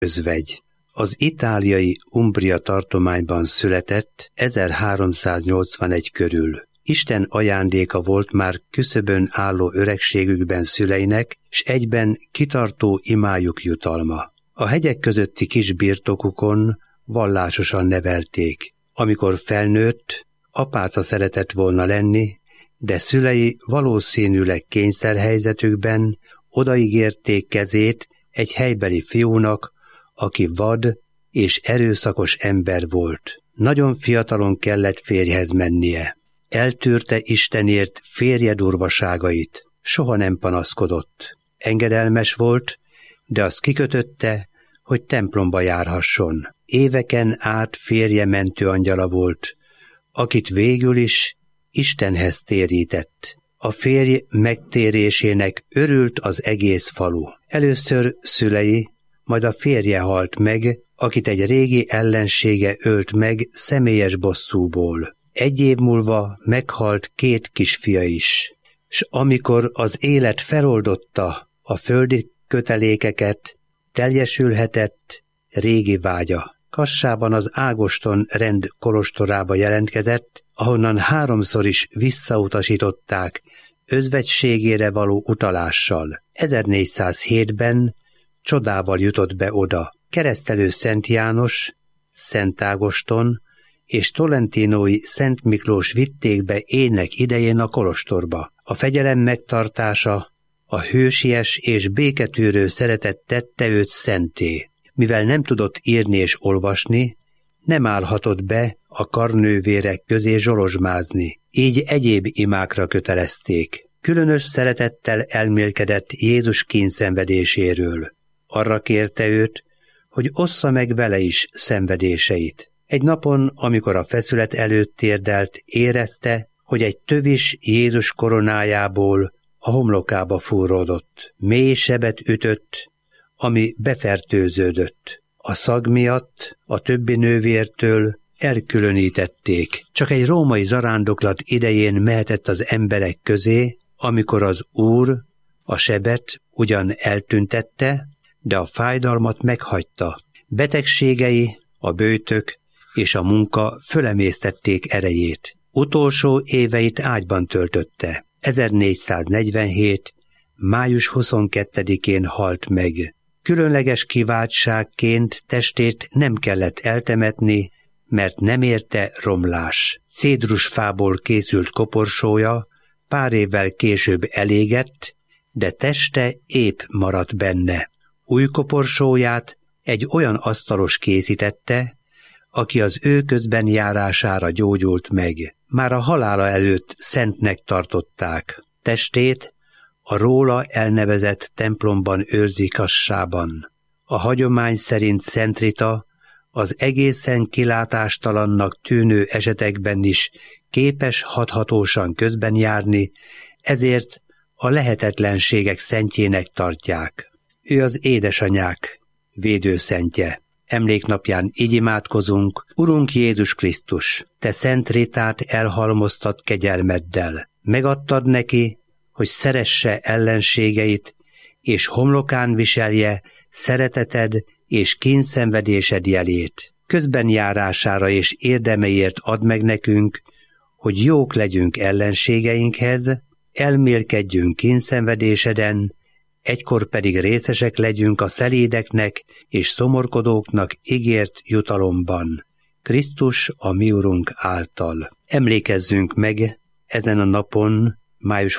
Özvegy. Az itáliai Umbria tartományban született 1381 körül. Isten ajándéka volt már küszöbön álló öregségükben szüleinek, s egyben kitartó imájuk jutalma. A hegyek közötti kis birtokukon vallásosan nevelték. Amikor felnőtt, apáca szeretett volna lenni, de szülei valószínűleg kényszerhelyzetükben odaígérték kezét egy helybeli fiúnak, aki vad és erőszakos ember volt. Nagyon fiatalon kellett férjhez mennie. Eltűrte Istenért férje durvaságait, soha nem panaszkodott. Engedelmes volt, de azt kikötötte, hogy templomba járhasson. Éveken át férje mentőangyala volt, akit végül is Istenhez térített. A férj megtérésének örült az egész falu. Először szülei, majd a férje halt meg, akit egy régi ellensége ölt meg személyes bosszúból. 1 év múlva meghalt 2 kisfia is, s amikor az élet feloldotta a földi kötelékeket, teljesülhetett régi vágya. Kassában az Ágoston rend kolostorába jelentkezett, ahonnan 3-szor is visszautasították özvegységére való utalással. 1407-ben csodával jutott be oda. Keresztelő Szent János, Szent Ágoston és tolentinói Szent Miklós vitték be ének idején a kolostorba. A fegyelem megtartása, a hősies és béketűrő szeretet tette őt szenté. Mivel nem tudott írni és olvasni, nem állhatott be a karnővérek közé zsolozsmázni, így egyéb imákra kötelezték. Különös szeretettel elmélkedett Jézus kínszenvedéséről. Arra kérte őt, hogy ossza meg vele is szenvedéseit. Egy napon, amikor a feszület előtt térdelt, érezte, hogy egy tövis Jézus koronájából a homlokába fúródott. Mély sebet ütött, ami befertőződött. A szag miatt a többi nővértől elkülönítették. Csak egy római zarándoklat idején mehetett az emberek közé, amikor az Úr a sebet ugyan eltüntette, de a fájdalmat meghagyta. Betegségei, a böjtök és a munka fölemésztették erejét. Utolsó éveit ágyban töltötte. 1447. május 22-én halt meg. Különleges kiváltságként testét nem kellett eltemetni, mert nem érte romlás. Cédrusfából készült koporsója pár évvel később elégett, de teste épp maradt benne. Új koporsóját egy olyan asztalos készítette, aki az ő közben járására gyógyult meg. Már a halála előtt szentnek tartották. Testét a róla elnevezett templomban őrzi Kassában. A hagyomány szerint Szent Rita az egészen kilátástalannak tűnő esetekben is képes hathatósan közben járni, ezért a lehetetlenségek szentjének tartják. Ő az édesanyák védőszentje. Emléknapján így imádkozunk: Urunk Jézus Krisztus, te Szent Ritát elhalmoztad kegyelmeddel. Megadtad neki, hogy szeresse ellenségeit, és homlokán viselje szereteted és kínszenvedésed jelét. Közben járására és érdemeiért add meg nekünk, hogy jók legyünk ellenségeinkhez, elmélkedjünk kínszenvedéseden, egykor pedig részesek legyünk a szelédeknek és szomorkodóknak ígért jutalomban, Krisztus a mi Urunk által. Emlékezzünk meg ezen a napon, május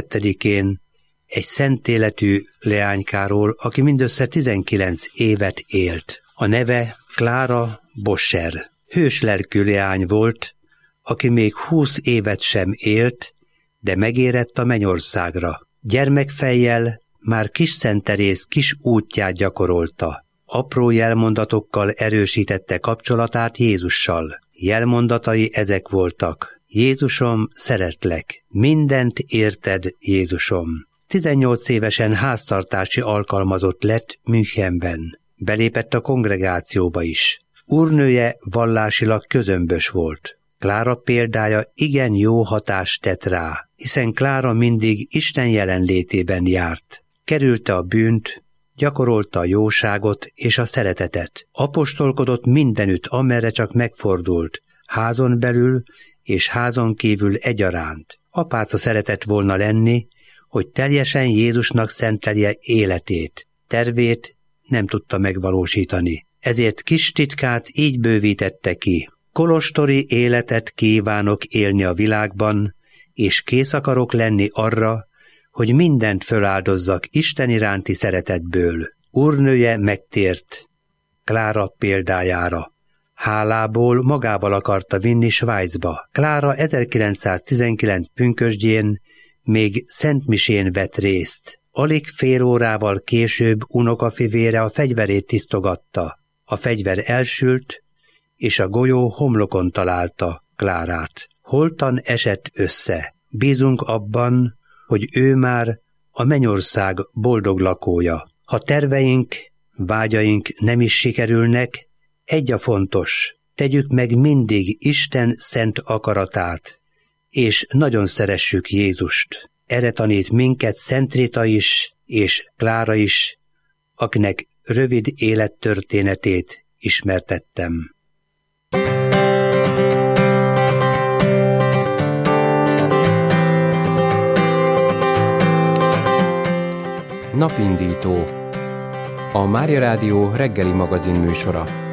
22-én egy szent életű leánykáról, aki mindössze 19 évet élt. A neve Klára Boscher. Hőslelkű leány volt, aki még 20 évet sem élt, de megérett a mennyországra. Gyermekfejjel már Kisszent Teréz kis útját gyakorolta. Apró jelmondatokkal erősítette kapcsolatát Jézussal. Jelmondatai ezek voltak: Jézusom, szeretlek, mindent érted, Jézusom. 18 évesen háztartási alkalmazott lett Münchenben. Belépett a kongregációba is. Úrnője vallásilag közömbös volt. Klára példája igen jó hatást tett rá, hiszen Klára mindig Isten jelenlétében járt. Kerülte a bűnt, gyakorolta a jóságot és a szeretetet. Apostolkodott mindenütt, amerre csak megfordult, házon belül és házon kívül egyaránt. Apáca szeretett volna lenni, hogy teljesen Jézusnak szentelje életét. Tervét nem tudta megvalósítani. Ezért kis titkát így bővítette ki. Kolostori életet kívánok élni a világban, és kész akarok lenni arra, hogy mindent föláldozzak Isten iránti szeretetből. Úrnője megtért Klára példájára. Hálából magával akarta vinni Svájcba. Klára 1919 pünkösdjén még szentmisén vett részt. Alig fél órával később unokafivére a fegyverét tisztogatta. A fegyver elsült, és a golyó homlokon találta Klárát. Holtan esett össze. Bízunk abban, hogy ő már a mennyország boldog lakója. Ha terveink, vágyaink nem is sikerülnek, egy a fontos, tegyük meg mindig Isten szent akaratát, és nagyon szeressük Jézust. Erre tanít minket Szent Rita is, és Klára is, akinek rövid élettörténetét ismertettem. Napindító. A Mária Rádió reggeli magazin műsora.